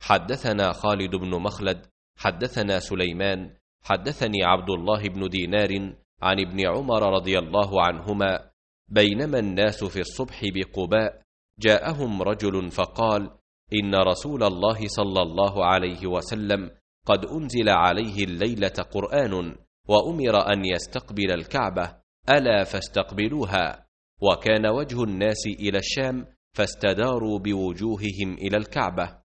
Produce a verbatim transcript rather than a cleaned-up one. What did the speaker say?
حدثنا خالد بن مخلد حدثنا سليمان حدثني عبد الله بن دينار عن ابن عمر رضي الله عنهما بينما الناس في الصبح بقباء جاءهم رجل فقال: إن رسول الله صلى الله عليه وسلم قد أنزل عليه الليلة قرآن وأمر أن يستقبل الكعبة، ألا فاستقبلوها. وكان وجه الناس إلى الشام فاستداروا بوجوههم إلى الكعبة.